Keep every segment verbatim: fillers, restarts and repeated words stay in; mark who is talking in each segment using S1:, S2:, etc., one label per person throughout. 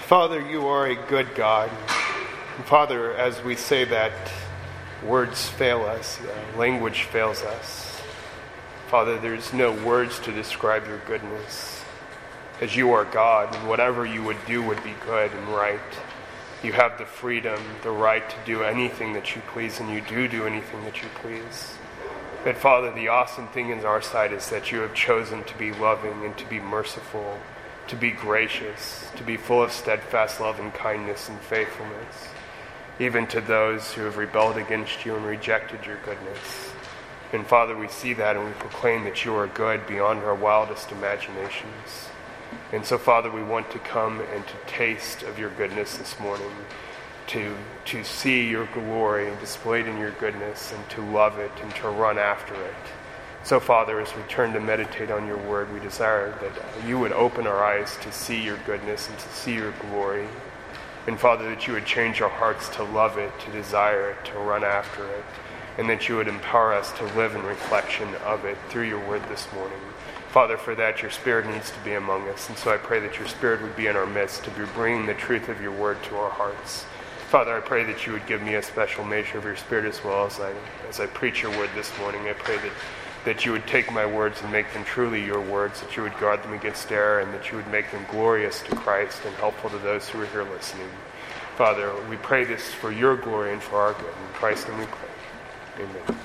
S1: Father, you are a good God. And Father, as we say that, words fail us, uh, language fails us. Father, there's no words to describe your goodness. As you are God, and whatever you would do would be good and right. You have the freedom, the right to do anything that you please, and you do do anything that you please. But Father, the awesome thing in our side is that you have chosen to be loving and to be merciful, to be gracious, to be full of steadfast love and kindness and faithfulness, even to those who have rebelled against you and rejected your goodness. And Father, we see that and we proclaim that you are good beyond our wildest imaginations. And so, Father, we want to come and to taste of your goodness this morning, to, to see your glory displayed in your goodness and to love it and to run after it. So, Father, as we turn to meditate on your word, we desire that uh, you would open our eyes to see your goodness and to see your glory. And, Father, that you would change our hearts to love it, to desire it, to run after it, and that you would empower us to live in reflection of it through your word this morning. Father, for that, your Spirit needs to be among us. And so I pray that your Spirit would be in our midst to be bringing the truth of your word to our hearts. Father, I pray that you would give me a special measure of your Spirit as well as I, as I preach your word this morning. I pray that that you would take my words and make them truly your words, that you would guard them against error, and that you would make them glorious to Christ and helpful to those who are here listening. Father, we pray this for your glory and for our good. In Christ's name we pray. Amen.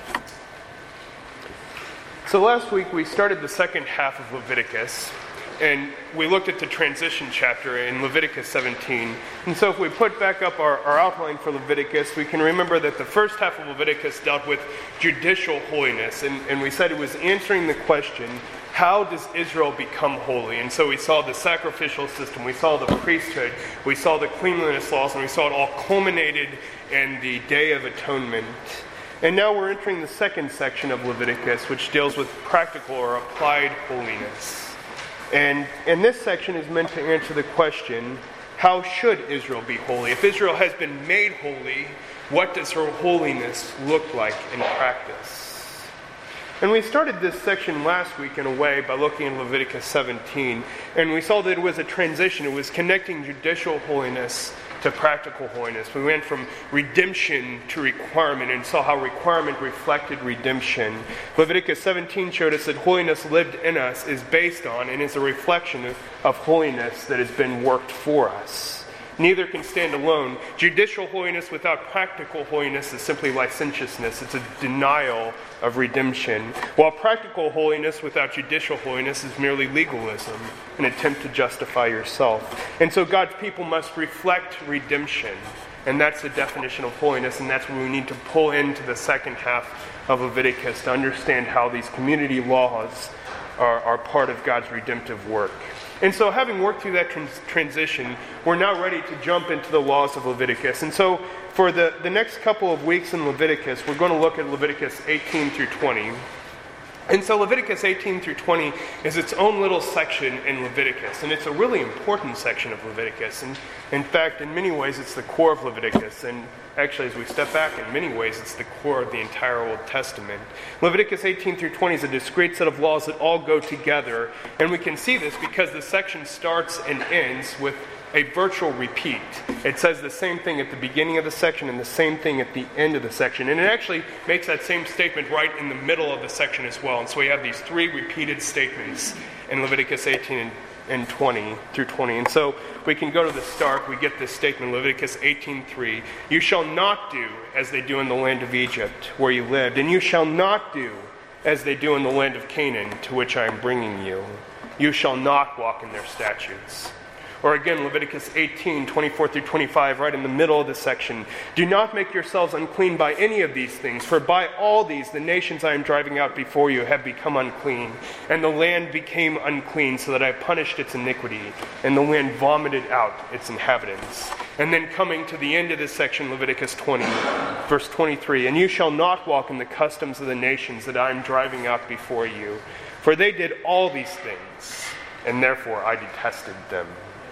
S1: So last week we started the second half of Leviticus, and we looked at the transition chapter in Leviticus seventeen. And so if we put back up our, our outline for Leviticus, we can remember that the first half of Leviticus dealt with judicial holiness. And, and we said it was answering the question, how does Israel become holy? And so we saw the sacrificial system, we saw the priesthood, we saw the cleanliness laws, and we saw it all culminated in the Day of Atonement. And now we're entering the second section of Leviticus, which deals with practical or applied holiness. And, and this section is meant to answer the question, how should Israel be holy? If Israel has been made holy, what does her holiness look like in practice? And we started this section last week in a way by looking at Leviticus seventeen, and we saw that it was a transition. It was connecting judicial holiness to practical holiness. We went from redemption to requirement and saw how requirement reflected redemption. Leviticus seventeen showed us that holiness lived in us is based on and is a reflection of, of holiness that has been worked for us. Neither can stand alone. Judicial holiness without practical holiness is simply licentiousness. It's a denial of redemption. While practical holiness without judicial holiness is merely legalism, an attempt to justify yourself. And so God's people must reflect redemption. And that's the definition of holiness, and that's what we need to pull into the second half of Leviticus to understand how these community laws are, are part of God's redemptive work. And so having worked through that trans- transition, we're now ready to jump into the laws of Leviticus. And so for the, the next couple of weeks in Leviticus, we're going to look at Leviticus eighteen through twenty. And so Leviticus eighteen through twenty is its own little section in Leviticus. And it's a really important section of Leviticus. And in fact, in many ways, it's the core of Leviticus. And actually, as we step back, in many ways, it's the core of the entire Old Testament. Leviticus eighteen through twenty is a discrete set of laws that all go together. And we can see this because the section starts and ends with a virtual repeat. It says the same thing at the beginning of the section and the same thing at the end of the section. And it actually makes that same statement right in the middle of the section as well. And so we have these three repeated statements in Leviticus eighteen and twenty through twenty. And so we can go to the start. We get this statement, Leviticus eighteen three. You shall not do as they do in the land of Egypt, where you lived, and you shall not do as they do in the land of Canaan, to which I am bringing you. You shall not walk in their statutes. Or again, Leviticus eighteen, twenty-four through twenty-five, right in the middle of the section. Do not make yourselves unclean by any of these things, for by all these the nations I am driving out before you have become unclean. And the land became unclean, so that I punished its iniquity, and the land vomited out its inhabitants. And then coming to the end of this section, Leviticus twenty, verse twenty-three. And you shall not walk in the customs of the nations that I am driving out before you, for they did all these things, and therefore I detested them.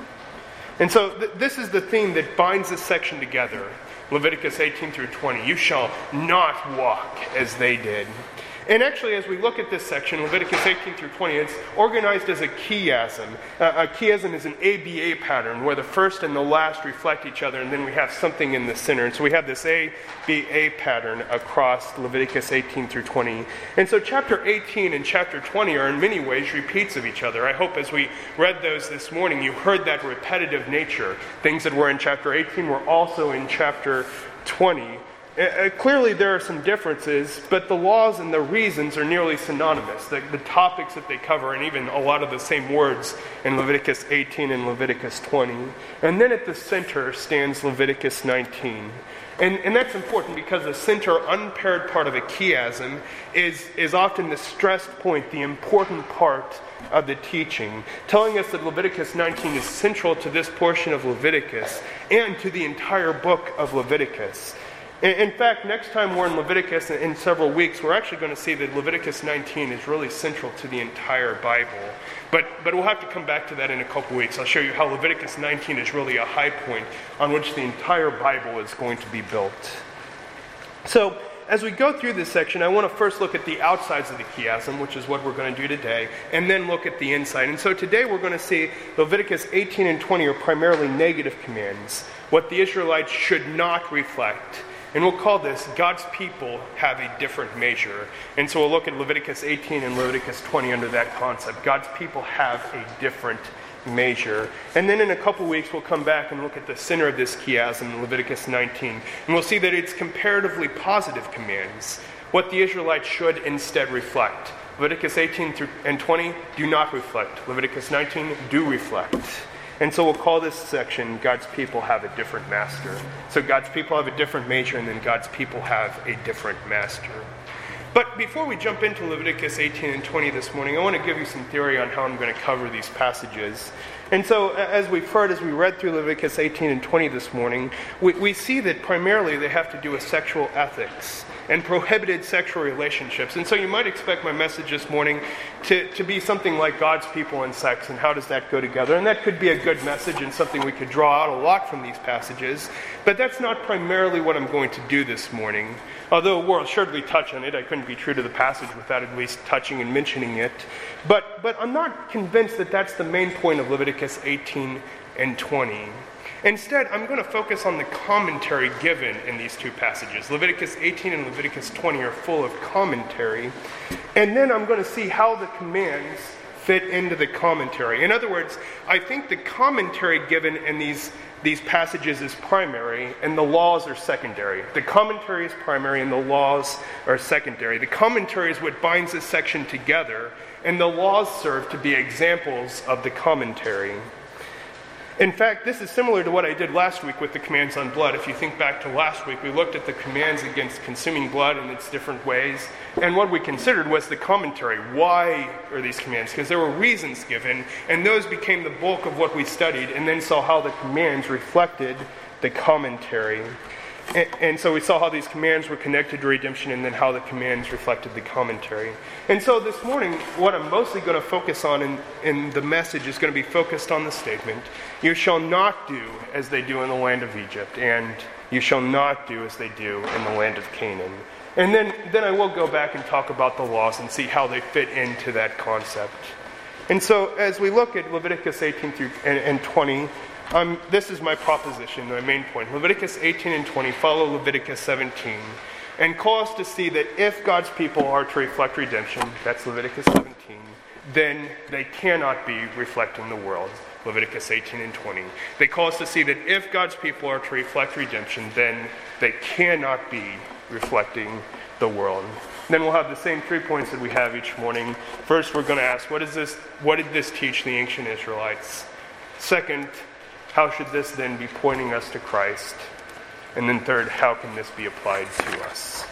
S1: And so th- this is the theme that binds this section together, Leviticus eighteen through twenty. You shall not walk as they did. And actually, as we look at this section, Leviticus eighteen through twenty, it's organized as a chiasm. Uh, a chiasm is an A B A pattern where the first and the last reflect each other, and then we have something in the center. And so we have this A B A pattern across Leviticus eighteen through twenty. And so chapter eighteen and chapter twenty are in many ways repeats of each other. I hope as we read those this morning, you heard that repetitive nature. Things that were in chapter eighteen were also in chapter twenty. Uh, clearly there are some differences, but the laws and the reasons are nearly synonymous. The, the topics that they cover, and even a lot of the same words in Leviticus eighteen and Leviticus twenty. And then at the center stands Leviticus nineteen. And, and that's important because the center, unpaired part of a chiasm is, is often the stressed point, the important part of the teaching, telling us that Leviticus nineteen is central to this portion of Leviticus and to the entire book of Leviticus. In fact, next time we're in Leviticus in several weeks, we're actually going to see that Leviticus nineteen is really central to the entire Bible. But but we'll have to come back to that in a couple weeks. I'll show you how Leviticus nineteen is really a high point on which the entire Bible is going to be built. So, as we go through this section, I want to first look at the outsides of the chiasm, which is what we're going to do today, and then look at the inside. And so today we're going to see Leviticus eighteen and twenty are primarily negative commands, what the Israelites should not reflect. And we'll call this, God's people have a different measure. And so we'll look at Leviticus eighteen and Leviticus twenty under that concept. God's people have a different measure. And then in a couple weeks, we'll come back and look at the center of this chiasm, Leviticus nineteen. And we'll see that it's comparatively positive commands, what the Israelites should instead reflect. Leviticus eighteen and twenty do not reflect. Leviticus nineteen do reflect. And so we'll call this section, God's people have a different master. So God's people have a different measure, and then God's people have a different master. But before we jump into Leviticus eighteen and twenty this morning, I want to give you some theory on how I'm going to cover these passages. And so as we've heard, as we read through Leviticus eighteen and twenty this morning, we, we see that primarily they have to do with sexual ethics and prohibited sexual relationships. And so you might expect my message this morning to, to be something like God's people and sex, and how does that go together? And that could be a good message and something we could draw out a lot from these passages. But that's not primarily what I'm going to do this morning. Although we'll certainly touch on it, I couldn't be true to the passage without at least touching and mentioning it. But, but I'm not convinced that that's the main point of Leviticus eighteen and twenty. Instead, I'm going to focus on the commentary given in these two passages. Leviticus eighteen and Leviticus twenty are full of commentary. And then I'm going to see how the commands fit into the commentary. In other words, I think the commentary given in these, these passages is primary, and the laws are secondary. The commentary is primary, and the laws are secondary. The commentary is what binds this section together, and the laws serve to be examples of the commentary. In fact, this is similar to what I did last week with the commands on blood. If you think back to last week, we looked at the commands against consuming blood in its different ways. And what we considered was the commentary. Why are these commands? Because there were reasons given, and those became the bulk of what we studied, and then saw how the commands reflected the commentary. And, and so we saw how these commands were connected to redemption, and then how the commands reflected the commentary. And so this morning, what I'm mostly going to focus on in, in the message is going to be focused on the statement, you shall not do as they do in the land of Egypt, and you shall not do as they do in the land of Canaan. And then, then I will go back and talk about the laws and see how they fit into that concept. And so as we look at Leviticus eighteen through and, and twenty, Um, this is my proposition, my main point. Leviticus eighteen and twenty follow Leviticus seventeen and call us to see that if God's people are to reflect redemption, that's Leviticus seventeen, then they cannot be reflecting the world, Leviticus eighteen and twenty. They call us to see that if God's people are to reflect redemption, then they cannot be reflecting the world. Then we'll have the same three points that we have each morning. First, we're going to ask, what is this? What did this teach the ancient Israelites? Second, how should this then be pointing us to Christ? And then third, how can this be applied to us?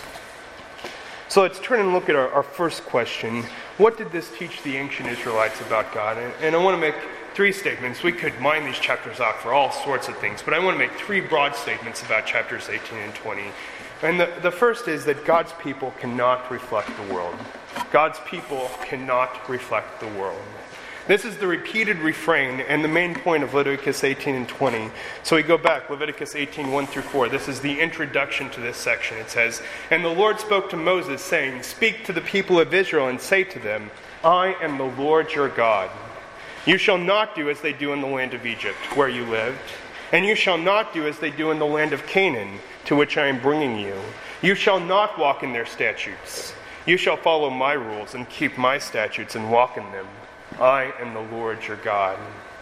S1: So let's turn and look at our, our first question. What did this teach the ancient Israelites about God? And, and I want to make three statements. We could mine these chapters out for all sorts of things, but I want to make three broad statements about chapters eighteen and twenty. And the, the first is that God's people cannot reflect the world. God's people cannot reflect the world. This is the repeated refrain and the main point of Leviticus eighteen and twenty. So we go back, Leviticus eighteen, one through four. This is the introduction to this section. It says, "And the Lord spoke to Moses, saying, Speak to the people of Israel and say to them, I am the Lord your God. You shall not do as they do in the land of Egypt, where you lived, and you shall not do as they do in the land of Canaan, to which I am bringing you. You shall not walk in their statutes. You shall follow my rules and keep my statutes and walk in them. I am the Lord your God."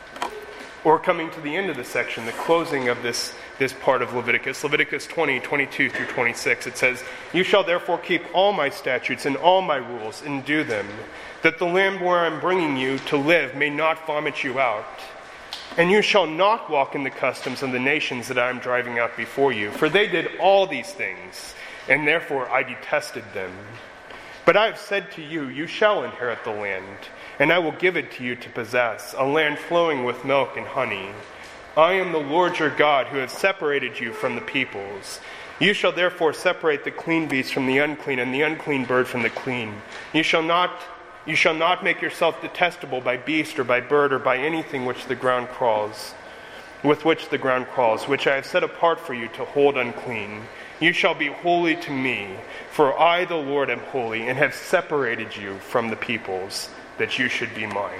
S1: Or coming to the end of the section, the closing of this, this part of Leviticus, Leviticus twenty, twenty-two through twenty-six, it says, "You shall therefore keep all my statutes and all my rules and do them, that the land where I am bringing you to live may not vomit you out. And you shall not walk in the customs of the nations that I am driving out before you, for they did all these things, and therefore I detested them. But I have said to you, you shall inherit the land, and I will give it to you to possess, a land flowing with milk and honey. I am the Lord your God, who has separated you from the peoples. You shall therefore separate the clean beast from the unclean, and the unclean bird from the clean. You shall not, you shall not make yourself detestable by beast or by bird or by anything which the ground crawls, with which the ground crawls, which I have set apart for you to hold unclean. You shall be holy to me, for I, the Lord, am holy, and have separated you from the peoples, that you should be mine."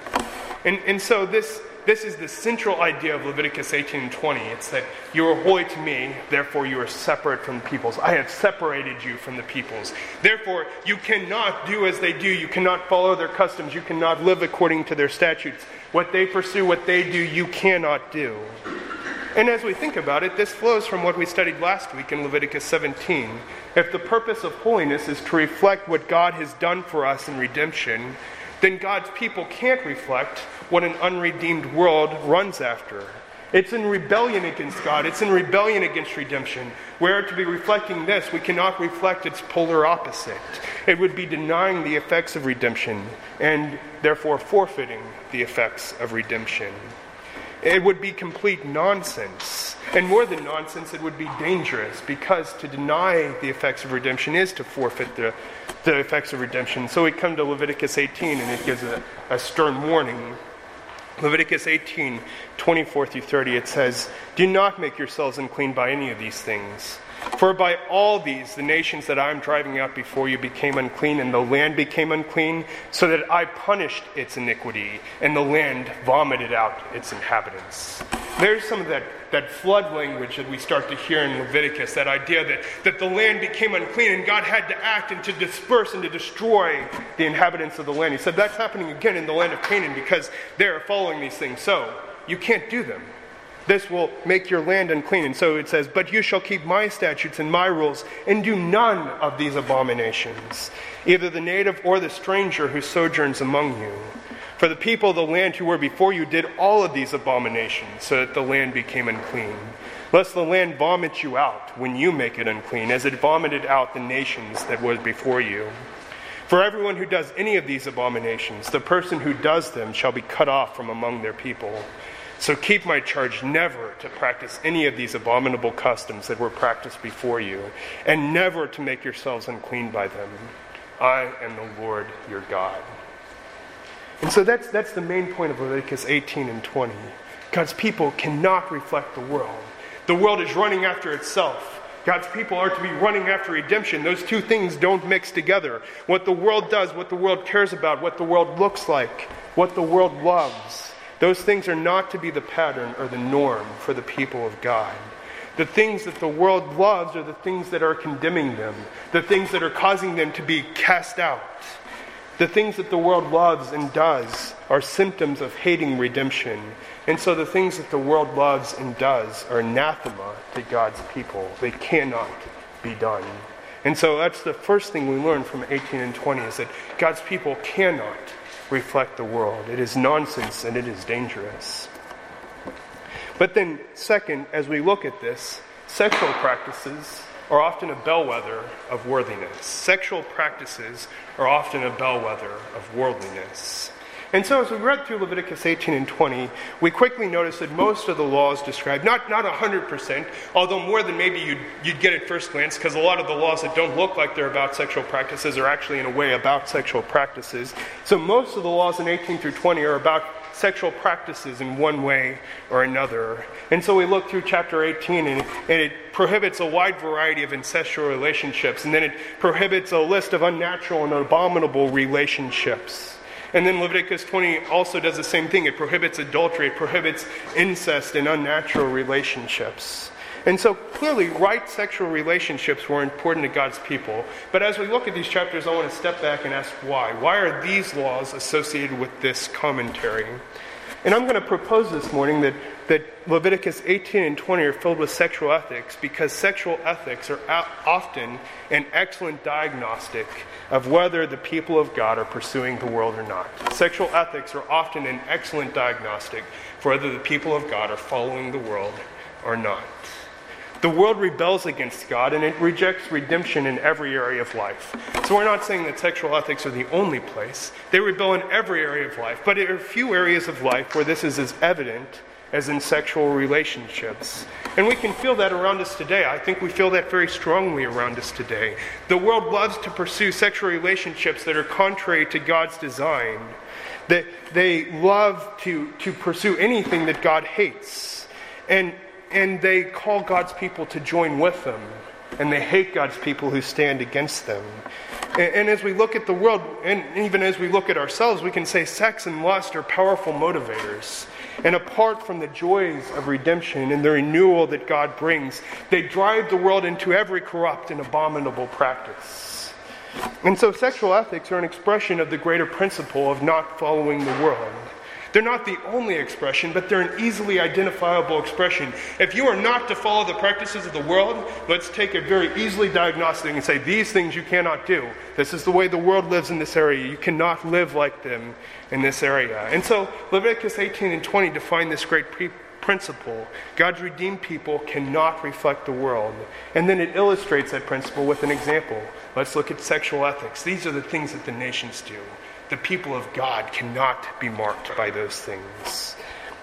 S1: And, and so this, this is the central idea of Leviticus eighteen and twenty. It's that you are holy to me, therefore you are separate from the peoples. I have separated you from the peoples. Therefore, you cannot do as they do. You cannot follow their customs. You cannot live according to their statutes. What they pursue, what they do, you cannot do. And as we think about it, this flows from what we studied last week in Leviticus seventeen. If the purpose of holiness is to reflect what God has done for us in redemption, then God's people can't reflect what an unredeemed world runs after. It's in rebellion against God. It's in rebellion against redemption. Where to be reflecting this, we cannot reflect its polar opposite. It would be denying the effects of redemption and therefore forfeiting the effects of redemption. It would be complete nonsense. And more than nonsense, it would be dangerous, because to deny the effects of redemption is to forfeit the, the effects of redemption. So we come to Leviticus eighteen, and it gives a, a stern warning. Leviticus eighteen, twenty-four through thirty, it says, "Do not make yourselves unclean by any of these things. For by all these the nations that I am driving out before you became unclean, and the land became unclean, so that I punished its iniquity, and the land vomited out its inhabitants." There's some of that, that flood language that we start to hear in Leviticus, that idea that, that the land became unclean and God had to act and to disperse and to destroy the inhabitants of the land. He said that's happening again in the land of Canaan because they're following these things. So, you can't do them. This will make your land unclean. And so it says, "But you shall keep my statutes and my rules, and do none of these abominations, either the native or the stranger who sojourns among you. For the people of the land who were before you did all of these abominations, so that the land became unclean. Lest the land vomit you out when you make it unclean, as it vomited out the nations that was before you. For everyone who does any of these abominations, the person who does them shall be cut off from among their people. So keep my charge never to practice any of these abominable customs that were practiced before you, and never to make yourselves unclean by them. I am the Lord your God." And so that's that's the main point of Leviticus eighteen and twenty. God's people cannot reflect the world. The world is running after itself. God's people are to be running after redemption. Those two things don't mix together. What the world does, what the world cares about, what the world looks like, what the world loves, those things are not to be the pattern or the norm for the people of God. The things that the world loves are the things that are condemning them, the things that are causing them to be cast out. The things that the world loves and does are symptoms of hating redemption. And so the things that the world loves and does are anathema to God's people. They cannot be done. And so that's the first thing we learn from eighteen and twenty, is that God's people cannot reflect the world. It is nonsense and it is dangerous. But then, second, as we look at this, sexual practices are often a bellwether of worthiness. Sexual practices are often a bellwether of worldliness. And so as we read through Leviticus eighteen and twenty, we quickly noticed that most of the laws described, not not one hundred percent, although more than maybe you'd, you'd get at first glance, because a lot of the laws that don't look like they're about sexual practices are actually in a way about sexual practices. So most of the laws in eighteen through twenty are about sexual practices in one way or another. And so we look through chapter eighteen, and, and it prohibits a wide variety of incestual relationships, and then it prohibits a list of unnatural and abominable relationships. And then Leviticus twenty also does the same thing. It prohibits adultery, it prohibits incest and unnatural relationships. And so clearly, right sexual relationships were important to God's people. But as we look at these chapters, I want to step back and ask why. Why are these laws associated with this commentary? And I'm going to propose this morning that, that Leviticus eighteen and twenty are filled with sexual ethics, because sexual ethics are often an excellent diagnostic of whether the people of God are pursuing the world or not. Sexual ethics are often an excellent diagnostic for whether the people of God are following the world or not. The world rebels against God, and it rejects redemption in every area of life. So we're not saying that sexual ethics are the only place. They rebel in every area of life, but there are few areas of life where this is as evident as in sexual relationships. And we can feel that around us today. I think we feel that very strongly around us today. The world loves to pursue sexual relationships that are contrary to God's design. That they love to, to pursue anything that God hates. And And they call God's people to join with them. And they hate God's people who stand against them. And, and as we look at the world, and even as we look at ourselves, we can say sex and lust are powerful motivators. And apart from the joys of redemption and the renewal that God brings, they drive the world into every corrupt and abominable practice. And so sexual ethics are an expression of the greater principle of not following the world. They're not the only expression, but they're an easily identifiable expression. If you are not to follow the practices of the world, let's take a very easily diagnostic and say, these things you cannot do. This is the way the world lives in this area. You cannot live like them in this area. And so Leviticus eighteen and twenty define this great pre- principle. God's redeemed people cannot reflect the world. And then it illustrates that principle with an example. Let's look at sexual ethics. These are the things that the nations do. The people of God cannot be marked by those things.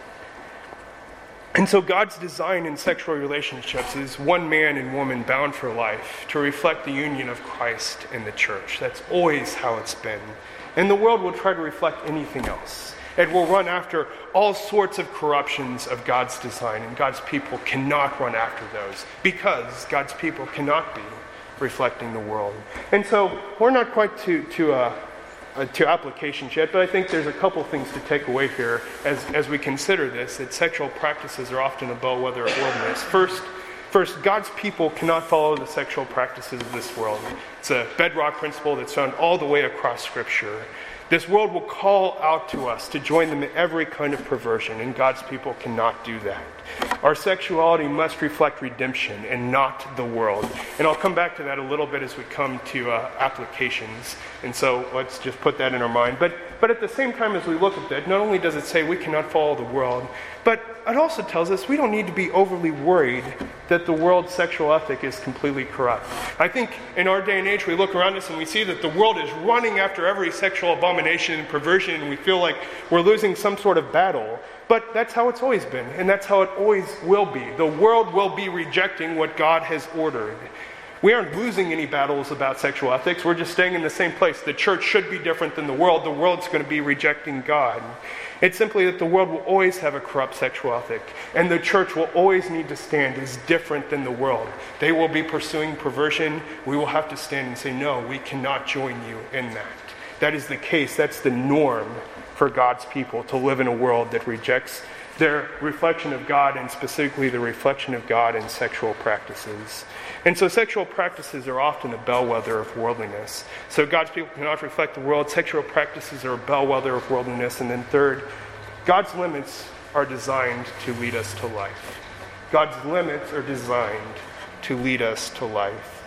S1: And so God's design in sexual relationships is one man and woman bound for life to reflect the union of Christ and the church. That's always how it's been. And the world will try to reflect anything else. It will run after all sorts of corruptions of God's design, and God's people cannot run after those because God's people cannot be reflecting the world. And so we're not quite to... to uh, Uh, to applications yet, but I think there's a couple things to take away here as, as we consider this, that sexual practices are often a bellwether of worldliness. First, first, God's people cannot follow the sexual practices of this world. It's a bedrock principle that's found all the way across Scripture. This world will call out to us to join them in every kind of perversion, and God's people cannot do that. Our sexuality must reflect redemption and not the world. And I'll come back to that a little bit as we come to uh, applications. And so let's just put that in our mind. But but at the same time as we look at that, not only does it say we cannot follow the world, but it also tells us we don't need to be overly worried that the world's sexual ethic is completely corrupt. I think in our day and age we look around us and we see that the world is running after every sexual abomination and perversion, and we feel like we're losing some sort of battle. But that's how it's always been, and that's how it always will be. The world will be rejecting what God has ordered. We aren't losing any battles about sexual ethics. We're just staying in the same place. The church should be different than the world. The world's going to be rejecting God. It's simply that the world will always have a corrupt sexual ethic, and the church will always need to stand as different than the world. They will be pursuing perversion. We will have to stand and say, no, we cannot join you in that. That is the case. That's the norm for God's people, to live in a world that rejects their reflection of God, and specifically the reflection of God in sexual practices. And so sexual practices are often a bellwether of worldliness. So God's people cannot reflect the world. Sexual practices are a bellwether of worldliness. And then third, God's limits are designed to lead us to life. God's limits are designed to lead us to life.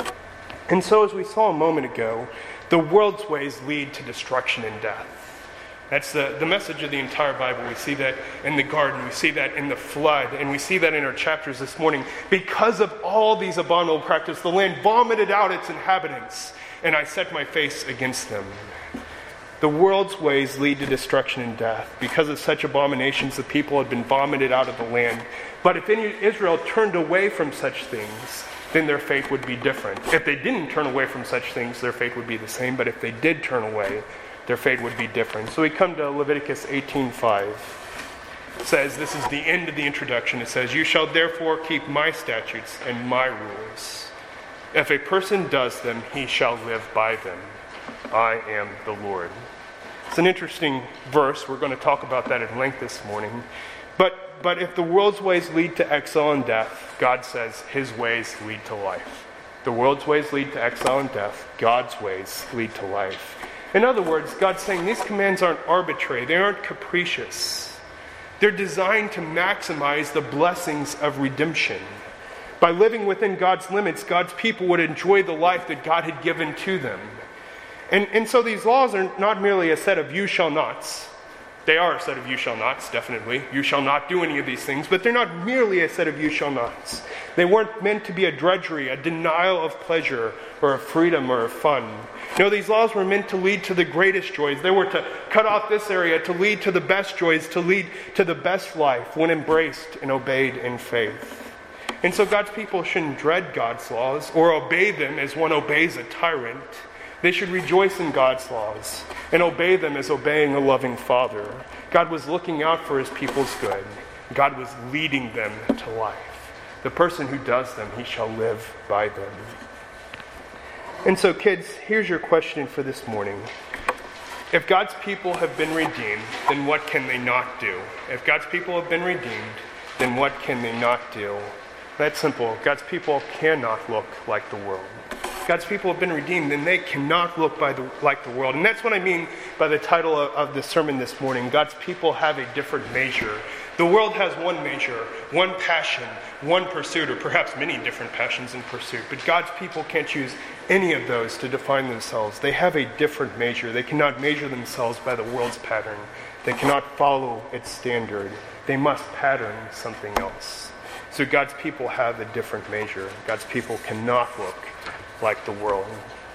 S1: And so as we saw a moment ago, the world's ways lead to destruction and death. That's the, the message of the entire Bible. We see that in the garden. We see that in the flood. And we see that in our chapters this morning. Because of all these abominable practices, the land vomited out its inhabitants, and I set my face against them. The world's ways lead to destruction and death. Because of such abominations, the people had been vomited out of the land. But if any Israel turned away from such things, then their fate would be different. If they didn't turn away from such things, their fate would be the same. But if they did turn away, their fate would be different. So we come to Leviticus eighteen five. It says, this is the end of the introduction. It says, "You shall therefore keep my statutes and my rules. If a person does them, he shall live by them. I am the Lord." It's an interesting verse. We're going to talk about that at length this morning. But, but if the world's ways lead to exile and death, God says his ways lead to life. The world's ways lead to exile and death. God's ways lead to life. In other words, God's saying these commands aren't arbitrary. They aren't capricious. They're designed to maximize the blessings of redemption. By living within God's limits, God's people would enjoy the life that God had given to them. And, and so these laws are not merely a set of you shall nots. They are a set of you shall nots, definitely. You shall not do any of these things, but they're not merely a set of you shall nots. They weren't meant to be a drudgery, a denial of pleasure, or of freedom, or of fun. No, these laws were meant to lead to the greatest joys. They were to cut off this area, to lead to the best joys, to lead to the best life when embraced and obeyed in faith. And so God's people shouldn't dread God's laws or obey them as one obeys a tyrant. They should rejoice in God's laws and obey them as obeying a loving Father. God was looking out for his people's good. God was leading them to life. The person who does them, he shall live by them. And so, kids, here's your question for this morning. If God's people have been redeemed, then what can they not do? If God's people have been redeemed, then what can they not do? That's simple. God's people cannot look like the world. God's people have been redeemed, then they cannot look by the, like the world. And that's what I mean by the title of, of the sermon this morning. God's people have a different measure. The world has one measure, one passion, one pursuit, or perhaps many different passions and pursuit. But God's people can't choose any of those to define themselves. They have a different measure. They cannot measure themselves by the world's pattern. They cannot follow its standard. They must pattern something else. So God's people have a different measure. God's people cannot look like the world.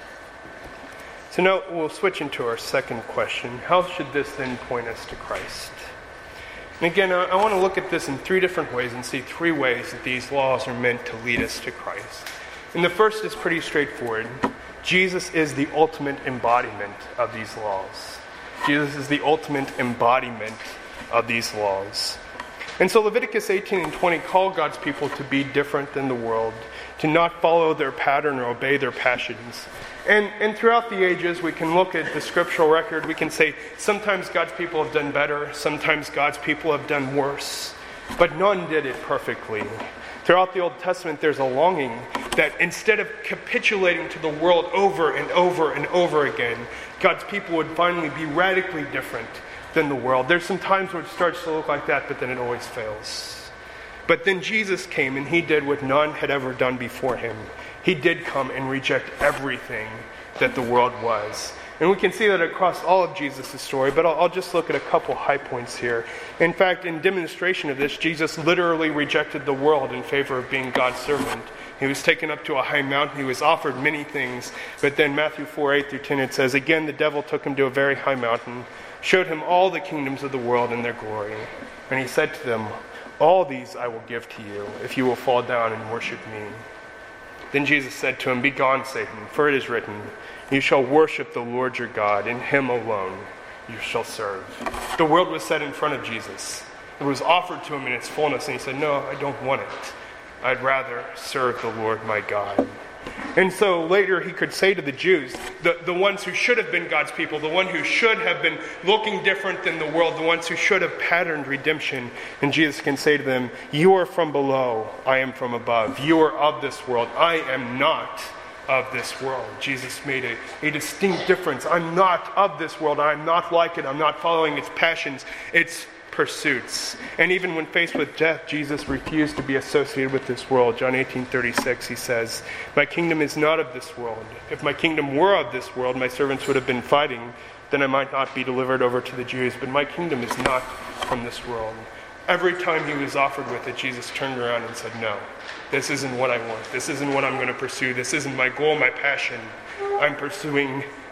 S1: So now we'll switch into our second question. How should this then point us to Christ? And again, I, I want to look at this in three different ways and see three ways that these laws are meant to lead us to Christ. And the first is pretty straightforward. Jesus is the ultimate embodiment of these laws. Jesus is the ultimate embodiment of these laws. And so Leviticus eighteen and twenty call God's people to be different than the world, to not follow their pattern or obey their passions. And, and throughout the ages, we can look at the scriptural record. We can say sometimes God's people have done better, sometimes God's people have done worse, but none did it perfectly. Throughout the Old Testament, there's a longing that instead of capitulating to the world over and over and over again, God's people would finally be radically different than the world. There's some times where it starts to look like that, but then it always fails. But then Jesus came and he did what none had ever done before him. He did come and reject everything that the world was. And we can see that across all of Jesus' story, but I'll, I'll just look at a couple high points here. In fact, in demonstration of this, Jesus literally rejected the world in favor of being God's servant. He was taken up to a high mountain. He was offered many things. But then Matthew four, eight through ten, it says, "Again, the devil took him to a very high mountain, showed him all the kingdoms of the world and their glory. And he said to them, 'All these I will give to you, if you will fall down and worship me.' Then Jesus said to him, 'Begone, Satan, for it is written, you shall worship the Lord your God, and him alone you shall serve.'" The world was set in front of Jesus. It was offered to him in its fullness, and he said, "No, I don't want it. I'd rather serve the Lord my God." And so later he could say to the Jews, the, the ones who should have been God's people, the one who should have been looking different than the world, the ones who should have patterned redemption, and Jesus can say to them, "You are from below, I am from above. You are of this world, I am not of this world." Jesus made a, a distinct difference. I'm not of this world. I'm not like it. I'm not following its passions, its pursuits. And even when faced with death, Jesus refused to be associated with this world. John eighteen thirty-six, he says, "My kingdom is not of this world. If my kingdom were of this world, my servants would have been fighting. Then I might not be delivered over to the Jews. But my kingdom is not from this world." Every time he was offered with it, Jesus turned around and said, "No, this isn't what I want. This isn't what I'm going to pursue. This isn't my goal, my passion. I'm pursuing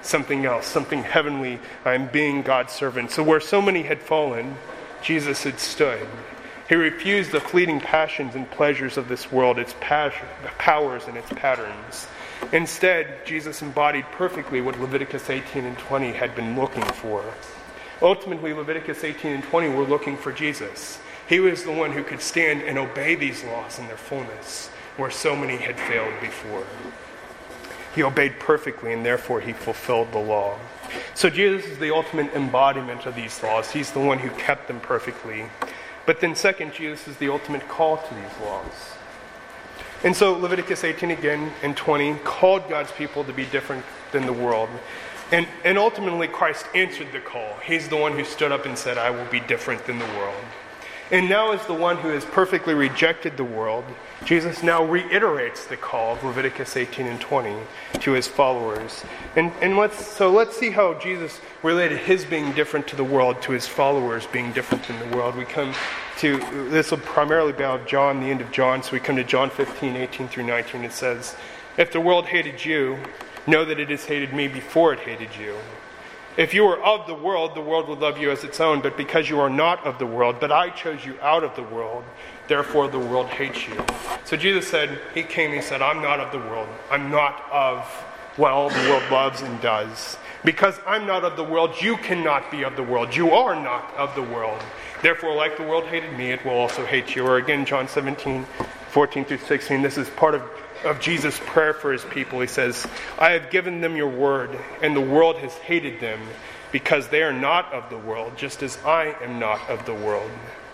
S1: something else, something heavenly. I'm being God's servant. So where so many had fallen, Jesus had stood. He refused the fleeting passions and pleasures of this world, its passion, powers and its patterns. Instead, Jesus embodied perfectly what Leviticus eighteen and twenty had been looking for. Ultimately, Leviticus eighteen and twenty were looking for Jesus. He was the one who could stand and obey these laws in their fullness, where so many had failed before. He obeyed perfectly, and therefore he fulfilled the law. So Jesus is the ultimate embodiment of these laws. He's the one who kept them perfectly. But then second, Jesus is the ultimate call to these laws. And so Leviticus eighteen again and twenty called God's people to be different than the world. And, and ultimately Christ answered the call. He's the one who stood up and said, I will be different than the world. And now as the one who has perfectly rejected the world, Jesus now reiterates the call of Leviticus eighteen and twenty to his followers. And, and let's so let's see how Jesus related his being different to the world to his followers being different than the world. We come to, this will primarily be out of John, the end of John, so we come to John fifteen, eighteen through nineteen. It says, if the world hated you, know that it has hated me before it hated you. If you were of the world, the world would love you as its own, but because you are not of the world, but I chose you out of the world, therefore the world hates you. So Jesus said, he came, he said, I'm not of the world. I'm not of what all the world loves and does. Because I'm not of the world, you cannot be of the world. You are not of the world. Therefore, like the world hated me, it will also hate you. Or again, John seventeen, fourteen through sixteen, this is part of of Jesus' prayer for his people. He says, I have given them your word, and the world has hated them because they are not of the world, just as I am not of the world.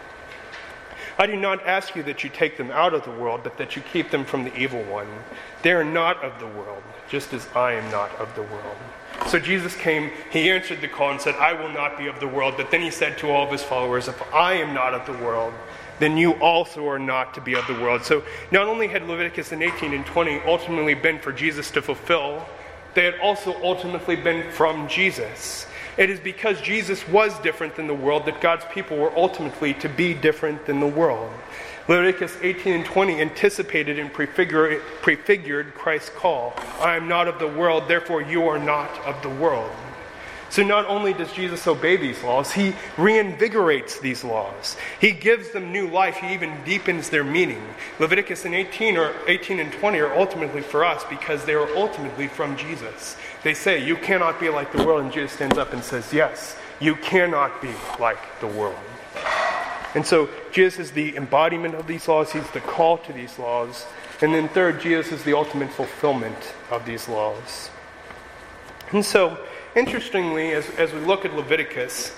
S1: I do not ask you that you take them out of the world, but that you keep them from the evil one. They are not of the world, just as I am not of the world. So Jesus came, he answered the call and said, I will not be of the world. But then he said to all of his followers, if I am not of the world, then you also are not to be of the world. So not only had Leviticus eighteen and twenty ultimately been for Jesus to fulfill, they had also ultimately been from Jesus. It is because Jesus was different than the world that God's people were ultimately to be different than the world. Leviticus eighteen and twenty anticipated and prefigured, prefigured Christ's call. I am not of the world, therefore you are not of the world. So not only does Jesus obey these laws, he reinvigorates these laws. He gives them new life. He even deepens their meaning. Leviticus and eighteen or eighteen and twenty are ultimately for us because they are ultimately from Jesus. They say, you cannot be like the world. And Jesus stands up and says, yes, you cannot be like the world. And so Jesus is the embodiment of these laws. He's the call to these laws. And then third, Jesus is the ultimate fulfillment of these laws. And so, interestingly, as, as we look at Leviticus,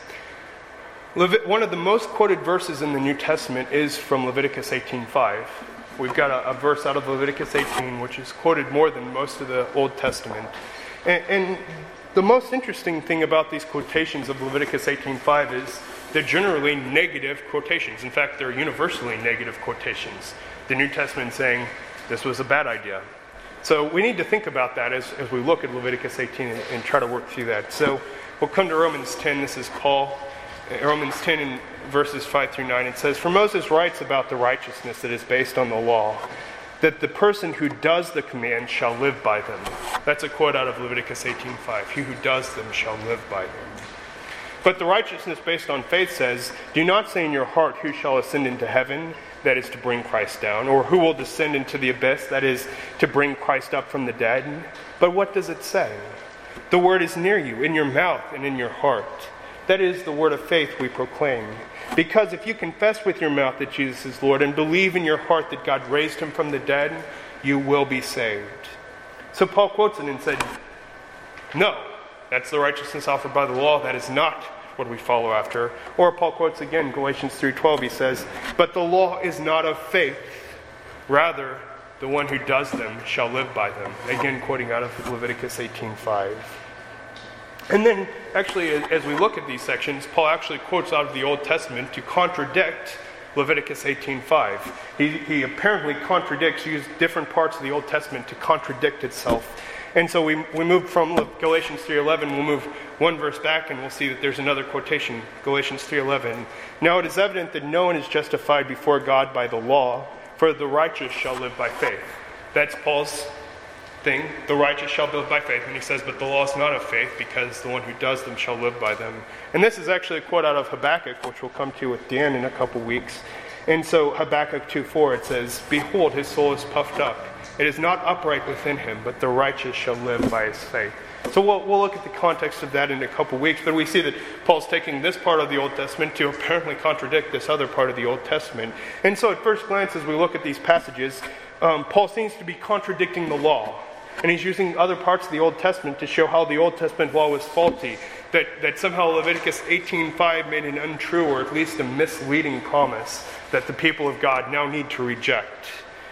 S1: Levit- one of the most quoted verses in the New Testament is from Leviticus eighteen five. We've got a, a verse out of Leviticus eighteen which is quoted more than most of the Old Testament. And, and the most interesting thing about these quotations of Leviticus eighteen five is they're generally negative quotations. In fact, they're universally negative quotations. The New Testament saying, this was a bad idea. So we need to think about that as, as we look at Leviticus eighteen and, and try to work through that. So we'll come to Romans ten. This is Paul. Romans ten in verses five through nine. It says, for Moses writes about the righteousness that is based on the law, that the person who does the command shall live by them. That's a quote out of Leviticus eighteen five. He who does them shall live by them. But the righteousness based on faith says, do not say in your heart, who shall ascend into heaven, that is to bring Christ down, or who will descend into the abyss, that is to bring Christ up from the dead. But what does it say? The word is near you, in your mouth and in your heart. That is the word of faith we proclaim. Because if you confess with your mouth that Jesus is Lord and believe in your heart that God raised him from the dead, you will be saved. So Paul quotes it and said, no, that's the righteousness offered by the law. That is not what we follow after. Or Paul quotes again, Galatians three twelve, he says, but the law is not of faith. Rather, the one who does them shall live by them. Again, quoting out of Leviticus eighteen five. And then, actually, as we look at these sections, Paul actually quotes out of the Old Testament to contradict Leviticus eighteen five. He, he apparently contradicts, uses different parts of the Old Testament to contradict itself. And so we we move from Galatians three eleven, we'll move one verse back and we'll see that there's another quotation, Galatians three eleven. Now it is evident that no one is justified before God by the law, for the righteous shall live by faith. That's Paul's thing, the righteous shall live by faith. And he says, but the law is not of faith, because the one who does them shall live by them. And this is actually a quote out of Habakkuk, which we'll come to with Dan in a couple weeks. And so Habakkuk two four, it says, behold, his soul is puffed up. It is not upright within him, but the righteous shall live by his faith. So we'll, we'll look at the context of that in a couple weeks, but we see that Paul's taking this part of the Old Testament to apparently contradict this other part of the Old Testament. And so at first glance, as we look at these passages, um, Paul seems to be contradicting the law. And he's using other parts of the Old Testament to show how the Old Testament law was faulty, that, that somehow Leviticus eighteen five made an untrue or at least a misleading promise that the people of God now need to reject.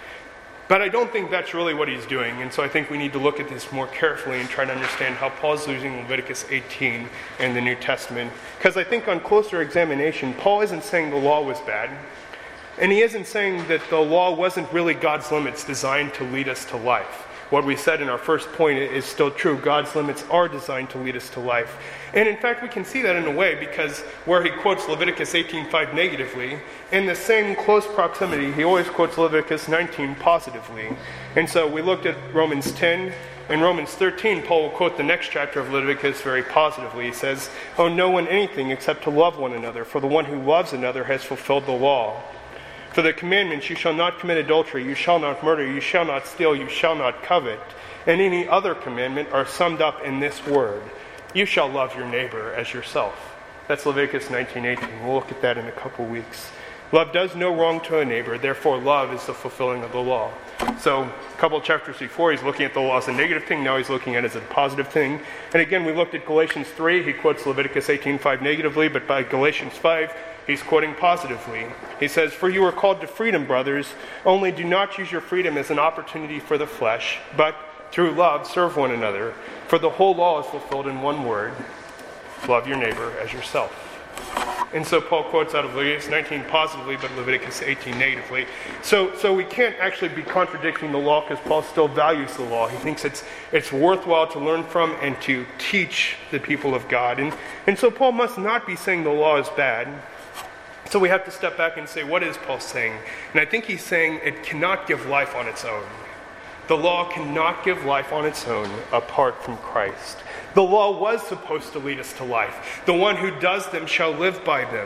S1: But I don't think that's really what he's doing, and so I think we need to look at this more carefully and try to understand how Paul's using Leviticus eighteen in the New Testament. Because I think on closer examination, Paul isn't saying the law was bad, and he isn't saying that the law wasn't really God's limits designed to lead us to life. What we said in our first point is still true. God's limits are designed to lead us to life. And in fact, we can see that in a way, because where he quotes Leviticus eighteen five negatively, in the same close proximity, he always quotes Leviticus nineteen positively. And so we looked at Romans ten. In Romans thirteen, Paul will quote the next chapter of Leviticus very positively. He says, owe no one anything except to love one another, for the one who loves another has fulfilled the law. For the commandments, you shall not commit adultery, you shall not murder, you shall not steal, you shall not covet, and any other commandment are summed up in this word: you shall love your neighbor as yourself. That's Leviticus nineteen eighteen. We'll look at that in a couple weeks. Love does no wrong to a neighbor, therefore love is the fulfilling of the law. So a couple of chapters before, he's looking at the law as a negative thing. Now he's looking at it as a positive thing. And again, we looked at Galatians three. He quotes Leviticus eighteen five negatively, but by Galatians five, he's quoting positively. He says, for you are called to freedom, brothers, only do not use your freedom as an opportunity for the flesh, but through love serve one another. For the whole law is fulfilled in one word: love your neighbor as yourself. And so Paul quotes out of Leviticus nineteen positively, but Leviticus eighteen negatively. So so we can't actually be contradicting the law, because Paul still values the law. He thinks it's it's worthwhile to learn from and to teach the people of God. And, and so Paul must not be saying the law is bad. So we have to step back and say, what is Paul saying? And I think he's saying it cannot give life on its own. The law cannot give life on its own apart from Christ. The law was supposed to lead us to life. The one who does them shall live by them.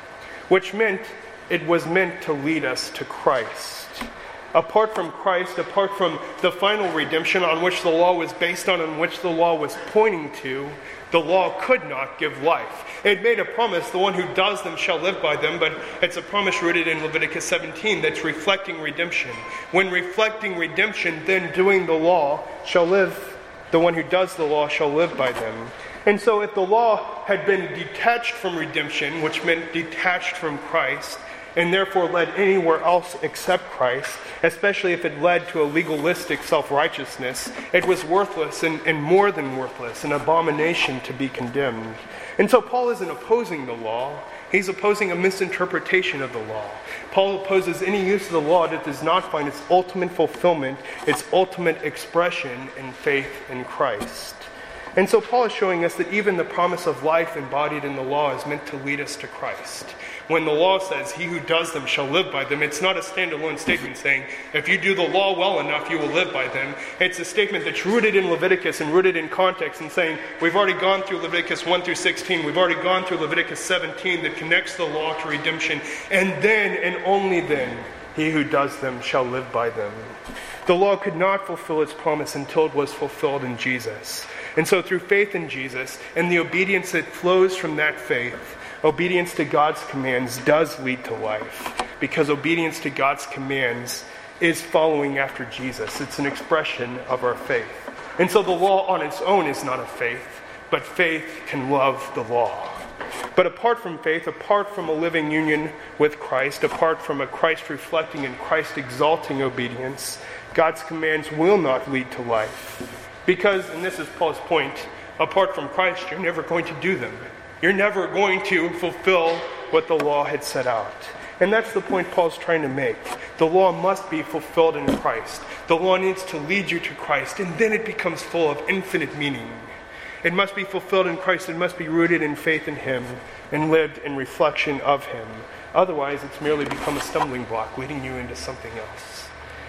S1: Which meant it was meant to lead us to Christ. Apart from Christ, apart from the final redemption on which the law was based on and which the law was pointing to, the law could not give life. It made a promise, the one who does them shall live by them, but it's a promise rooted in Leviticus seventeen that's reflecting redemption. When reflecting redemption, then doing the law shall live. The one who does the law shall live by them. And so if the law had been detached from redemption, which meant detached from Christ, and therefore led anywhere else except Christ, especially if it led to a legalistic self-righteousness, it was worthless and, and more than worthless, an abomination to be condemned. And so Paul isn't opposing the law. He's opposing a misinterpretation of the law. Paul opposes any use of the law that does not find its ultimate fulfillment, its ultimate expression in faith in Christ. And so Paul is showing us that even the promise of life embodied in the law is meant to lead us to Christ. When the law says, he who does them shall live by them, it's not a standalone statement saying, if you do the law well enough, you will live by them. It's a statement that's rooted in Leviticus and rooted in context and saying, we've already gone through Leviticus one through sixteen, we've already gone through Leviticus seventeen that connects the law to redemption, and then and only then, he who does them shall live by them. The law could not fulfill its promise until it was fulfilled in Jesus. And so through faith in Jesus and the obedience that flows from that faith, obedience to God's commands does lead to life, because obedience to God's commands is following after Jesus. It's an expression of our faith. And so the law on its own is not of faith, but faith can love the law. But apart from faith, apart from a living union with Christ, apart from a Christ-reflecting and Christ-exalting obedience, God's commands will not lead to life. Because, and this is Paul's point, apart from Christ, you're never going to do them. You're never going to fulfill what the law had set out. And that's the point Paul's trying to make. The law must be fulfilled in Christ. The law needs to lead you to Christ, and then it becomes full of infinite meaning. It must be fulfilled in Christ. It must be rooted in faith in Him and lived in reflection of Him. Otherwise, it's merely become a stumbling block, leading you into something else.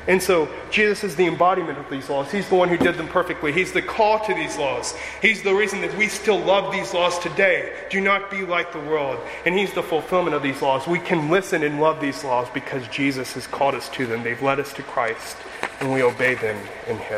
S1: And so Jesus is the embodiment of these laws. He's the one who did them perfectly. He's the call to these laws. He's the reason that we still love these laws today. Do not be like the world. And he's the fulfillment of these laws. We can listen and love these laws because Jesus has called us to them. They've led us to Christ, and we obey them in him.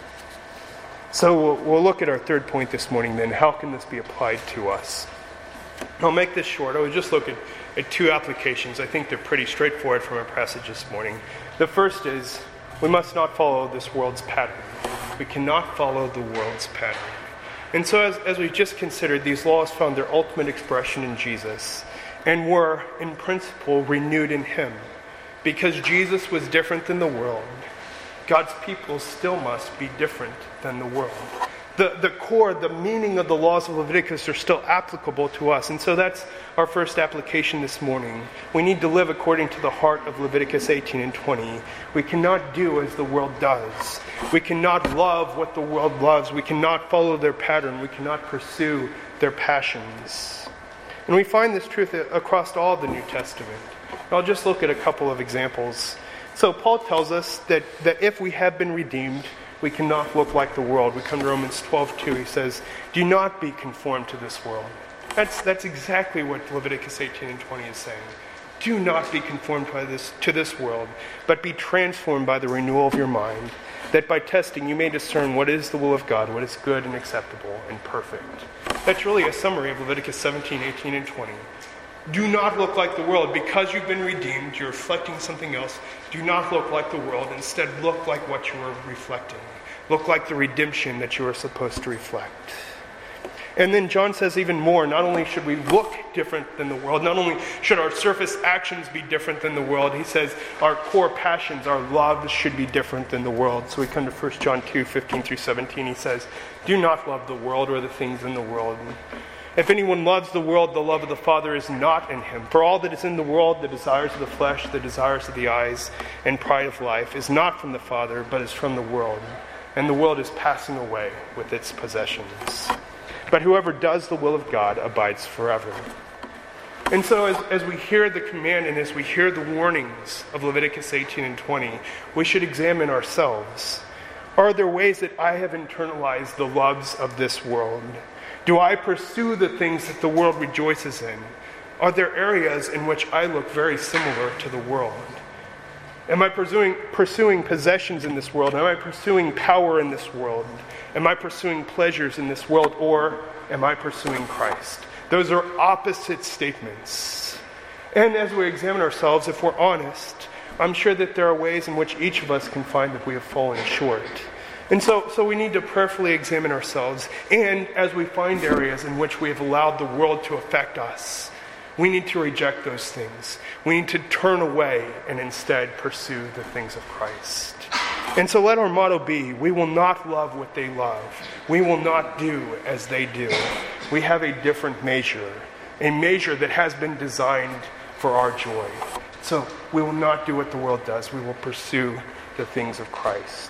S1: So we'll, we'll look at our third point this morning then. How can this be applied to us? I'll make this short. I would just look at, at two applications. I think they're pretty straightforward from our passage this morning. The first is, we must not follow this world's pattern. We cannot follow the world's pattern. And so as, as we just considered, these laws found their ultimate expression in Jesus and were, in principle, renewed in him. Because Jesus was different than the world, God's people still must be different than the world. The, the core, the meaning of the laws of Leviticus are still applicable to us. And so that's our first application this morning. We need to live according to the heart of Leviticus eighteen and twenty. We cannot do as the world does. We cannot love what the world loves. We cannot follow their pattern. We cannot pursue their passions. And we find this truth across all the New Testament. I'll just look at a couple of examples. So Paul tells us that, that if we have been redeemed, we cannot look like the world. We come to Romans twelve two. He says, do not be conformed to this world. That's, that's exactly what Leviticus eighteen and twenty is saying. Do not be conformed by this, to this world, but be transformed by the renewal of your mind, that by testing you may discern what is the will of God, what is good and acceptable and perfect. That's really a summary of Leviticus seventeen, eighteen, and twenty. Do not look like the world. Because you've been redeemed, you're reflecting something else. Do not look like the world. Instead, look like what you are reflecting. Look like the redemption that you are supposed to reflect. And then John says even more. Not only should we look different than the world, not only should our surface actions be different than the world, he says our core passions, our loves should be different than the world. So we come to First John two, fifteen through seventeen. He says, do not love the world or the things in the world. If anyone loves the world, the love of the Father is not in him. For all that is in the world, the desires of the flesh, the desires of the eyes, and pride of life, is not from the Father, but is from the world. And the world is passing away with its possessions. But whoever does the will of God abides forever. And so as, as we hear the command and as we hear the warnings of Leviticus eighteen and twenty, we should examine ourselves. Are there ways that I have internalized the loves of this world? Do I pursue the things that the world rejoices in? Are there areas in which I look very similar to the world? Am I pursuing, pursuing possessions in this world? Am I pursuing power in this world? Am I pursuing pleasures in this world? Or am I pursuing Christ? Those are opposite statements. And as we examine ourselves, if we're honest, I'm sure that there are ways in which each of us can find that we have fallen short. And so, so we need to prayerfully examine ourselves. And as we find areas in which we have allowed the world to affect us, we need to reject those things. We need to turn away and instead pursue the things of Christ. And so let our motto be, we will not love what they love. We will not do as they do. We have a different measure, a measure that has been designed for our joy. So we will not do what the world does. We will pursue the things of Christ.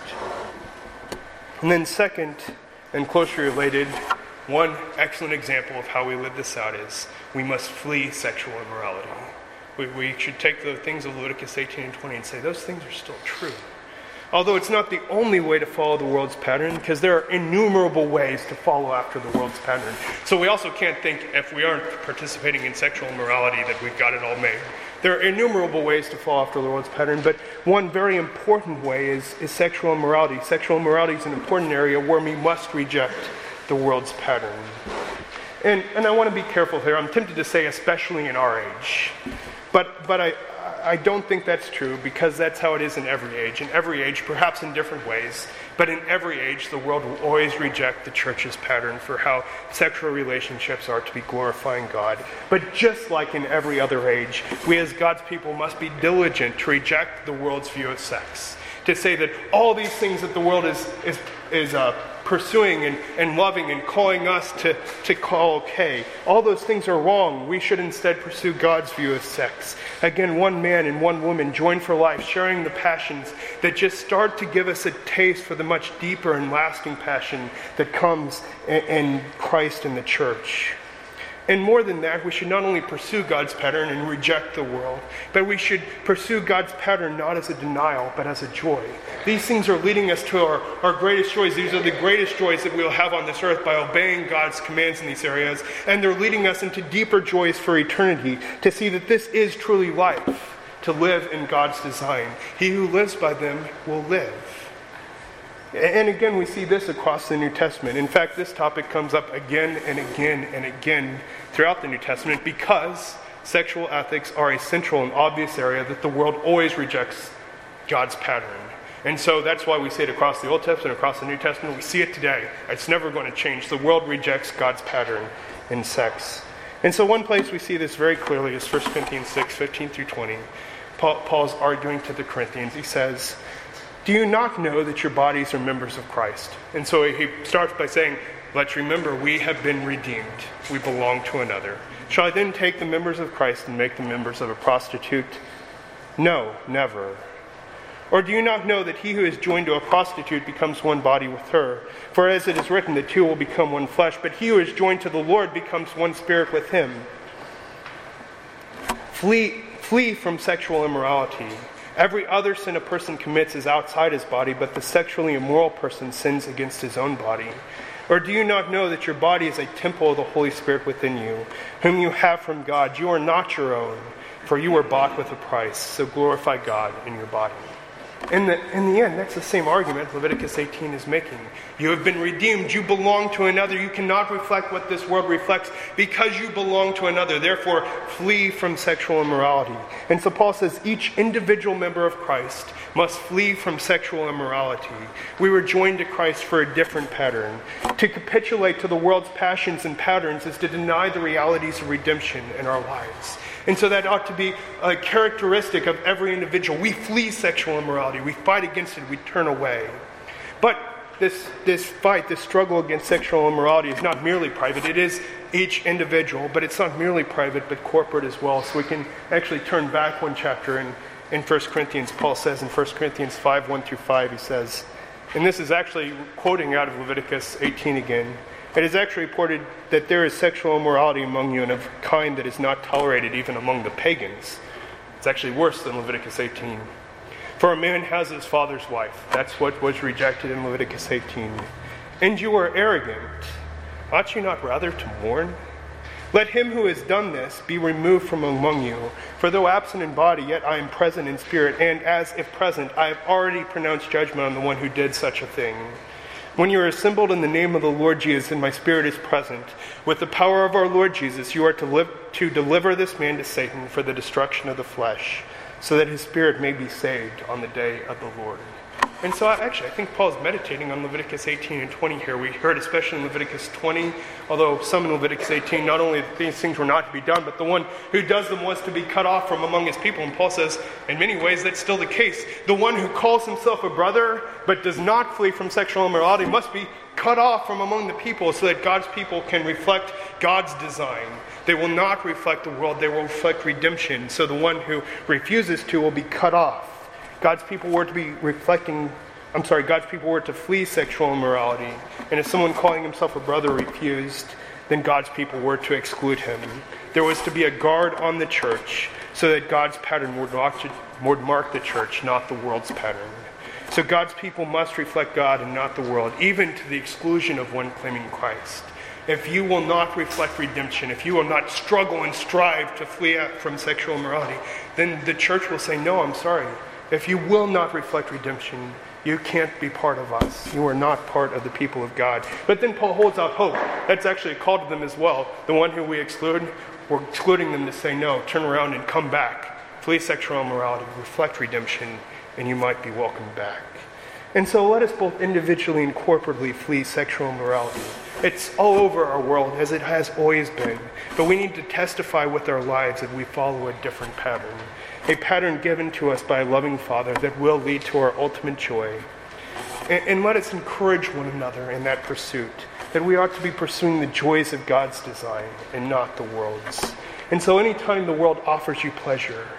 S1: And then second, and closely related, one excellent example of how we live this out is we must flee sexual immorality. We, we should take the things of Leviticus eighteen and twenty and say, those things are still true. Although it's not the only way to follow the world's pattern, because there are innumerable ways to follow after the world's pattern. So we also can't think if we aren't participating in sexual immorality that we've got it all made. There are innumerable ways to follow after the world's pattern, but one very important way is, is sexual immorality. Sexual immorality is an important area where we must reject the world's pattern. And, and I want to be careful here. I'm tempted to say especially in our age. But, but I, I don't think that's true because that's how it is in every age. In every age, perhaps in different ways, but in every age, the world will always reject the church's pattern for how sexual relationships are to be glorifying God. But just like in every other age, we as God's people must be diligent to reject the world's view of sex. To say that all these things that the world is is is uh, pursuing and, and loving and calling us to, to call okay, all those things are wrong. We should instead pursue God's view of sex. Again, one man and one woman joined for life, sharing the passions that just start to give us a taste for the much deeper and lasting passion that comes in, in Christ and the church. And more than that, we should not only pursue God's pattern and reject the world, but we should pursue God's pattern not as a denial, but as a joy. These things are leading us to our, our greatest joys. These are the greatest joys that we'll have on this earth by obeying God's commands in these areas. And they're leading us into deeper joys for eternity, to see that this is truly life, to live in God's design. He who lives by them will live. And again, we see this across the New Testament. In fact, this topic comes up again and again and again throughout the New Testament because sexual ethics are a central and obvious area that the world always rejects God's pattern. And so that's why we see it across the Old Testament, across the New Testament. We see it today. It's never going to change. The world rejects God's pattern in sex. And so one place we see this very clearly is First Corinthians six, fifteen through twenty. Paul, Paul's arguing to the Corinthians. He says, "Do you not know that your bodies are members of Christ?" And so he starts by saying, let's remember we have been redeemed. We belong to another. Shall I then take the members of Christ and make them members of a prostitute? No, never. Or do you not know that he who is joined to a prostitute becomes one body with her? For as it is written, the two will become one flesh, but he who is joined to the Lord becomes one spirit with him. Flee, flee from sexual immorality. Every other sin a person commits is outside his body, but the sexually immoral person sins against his own body. Or do you not know that your body is a temple of the Holy Spirit within you, whom you have from God? You are not your own, for you were bought with a price, so glorify God in your body. In the, in the end, that's the same argument Leviticus eighteen is making. You have been redeemed. You belong to another. You cannot reflect what this world reflects because you belong to another. Therefore, flee from sexual immorality. And so Paul says each individual member of Christ must flee from sexual immorality. We were joined to Christ for a different pattern. To capitulate to the world's passions and patterns is to deny the realities of redemption in our lives. And so that ought to be a characteristic of every individual. We flee sexual immorality. We fight against it. We turn away. But this, this fight, this struggle against sexual immorality is not merely private. It is each individual, but it's not merely private, but corporate as well. So we can actually turn back one chapter in, in First Corinthians. Paul says in First Corinthians five, one through five, he says, and this is actually quoting out of Leviticus eighteen again, "It is actually reported that there is sexual immorality among you and of a kind that is not tolerated even among the pagans." It's actually worse than Leviticus eighteen. "For a man has his father's wife." That's what was rejected in Leviticus eighteen. "And you are arrogant. Ought you not rather to mourn? Let him who has done this be removed from among you. For though absent in body, yet I am present in spirit, and as if present, I have already pronounced judgment on the one who did such a thing. When you are assembled in the name of the Lord Jesus, and my spirit is present, with the power of our Lord Jesus, you are to, live, to deliver this man to Satan for the destruction of the flesh, so that his spirit may be saved on the day of the Lord." And so actually, I think Paul's meditating on Leviticus eighteen and twenty here. We heard especially in Leviticus twenty, although some in Leviticus eighteen, not only that these things were not to be done, but the one who does them was to be cut off from among his people. And Paul says, in many ways, that's still the case. The one who calls himself a brother, but does not flee from sexual immorality, must be cut off from among the people so that God's people can reflect God's design. They will not reflect the world, they will reflect redemption. So the one who refuses to will be cut off. God's people were to be reflecting, I'm sorry, God's people were to flee sexual immorality. And if someone calling himself a brother refused, then God's people were to exclude him. There was to be a guard on the church so that God's pattern would mark the church, not the world's pattern. So God's people must reflect God and not the world, even to the exclusion of one claiming Christ. If you will not reflect redemption, if you will not struggle and strive to flee from sexual immorality, then the church will say, no, I'm sorry. If you will not reflect redemption, you can't be part of us. You are not part of the people of God. But then Paul holds out hope. That's actually a call to them as well. The one who we exclude, we're excluding them to say, no, turn around and come back. Flee sexual immorality, reflect redemption, and you might be welcomed back. And so let us both individually and corporately flee sexual immorality. It's all over our world, as it has always been. But we need to testify with our lives that we follow a different pattern. A pattern given to us by a loving Father that will lead to our ultimate joy. And, and let us encourage one another in that pursuit, that we ought to be pursuing the joys of God's design and not the world's. And so anytime the world offers you pleasure,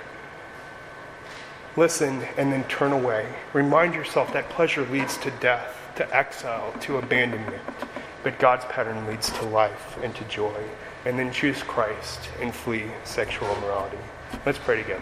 S1: listen and then turn away. Remind yourself that pleasure leads to death, to exile, to abandonment. But God's pattern leads to life and to joy. and then choose Christ and flee sexual immorality. Let's pray together.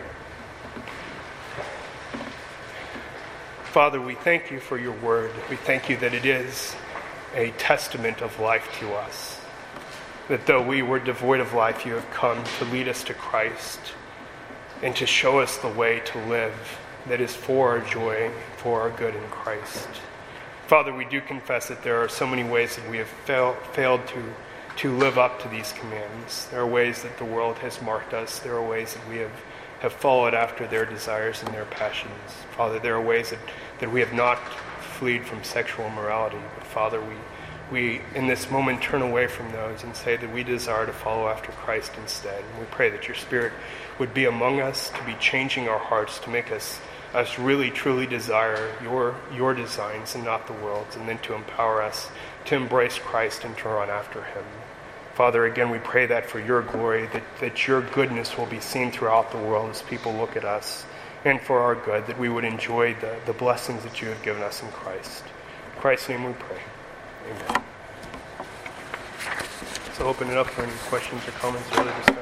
S1: Father, we thank you for your word. We thank you that it is a testament of life to us. That though we were devoid of life, you have come to lead us to Christ and to show us the way to live that is for our joy, for our good in Christ. Father, we do confess that there are so many ways that we have fail, failed to, to live up to these commands. There are ways that the world has marked us. There are ways that we have, have followed after their desires and their passions. Father, there are ways that, that we have not fled from sexual immorality. But Father, we, we in this moment turn away from those and say that we desire to follow after Christ instead. And we pray that your Spirit would be among us, to be changing our hearts, to make us us really truly desire your your designs and not the world's, and then to empower us to embrace Christ and to run after him. Father, again, we pray that for your glory, that, that your goodness will be seen throughout the world as people look at us, and for our good, that we would enjoy the, the blessings that you have given us in Christ. In Christ's name we pray. Amen. So open it up for any questions or comments or other discussion.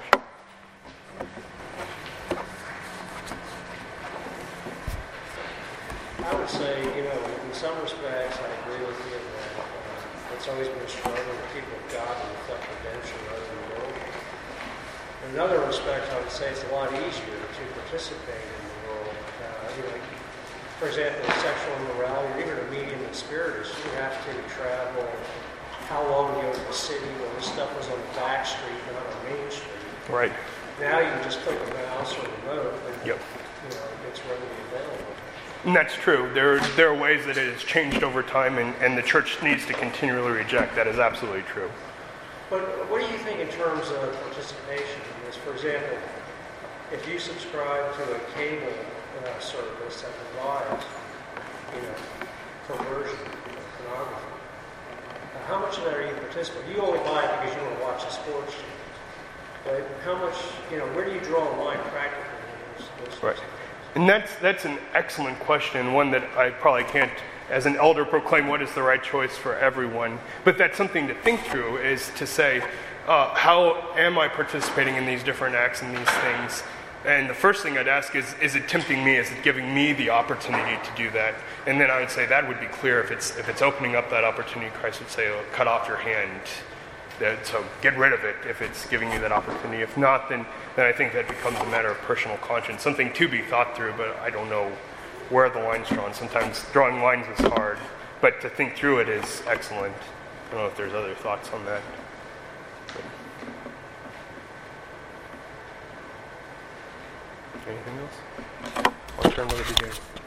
S2: I would say, you know, in some respects, I agree with you that uh, it's always been a struggle to people of God to reflect redemption rather than the world. In another respect, I would say it's a lot easier to participate in the world. Uh, you know, for example, sexual immorality, or even a medium in spiritus, you have to travel how long to go to the city when this stuff was on the back street, not on Main Street.
S1: Right.
S2: Now you can just click a mouse or remote and
S1: Yep.
S2: you know, it's readily available.
S1: And that's true. There, there are ways that it has changed over time, and, and the church needs to continually reject. That is absolutely true.
S2: But what do you think in terms of participation in this? For example, if you subscribe to a cable uh, service that provides, you know, perversion or pornography, uh, how much of that are you participating? You only buy it because you want to watch the sports channels. But how much, you know, where do you draw a line practically in those, those
S1: Right. And that's that's an excellent question, one that I probably can't, as an elder, proclaim what is the right choice for everyone. But that's something to think through, is to say, uh, how am I participating in these different acts and these things? And the first thing I'd ask is, is it tempting me? Is it giving me the opportunity to do that? And then I would say that would be clear. If it's if it's opening up that opportunity, Christ would say, oh, cut off your hand. That, so get rid of it if it's giving you that opportunity. If not, then, then I think that becomes a matter of personal conscience, something to be thought through, but I don't know where the line's drawn. Sometimes drawing lines is hard, but to think through it is excellent. I don't know if there's other thoughts on that. Anything else? I'll turn over to you guys.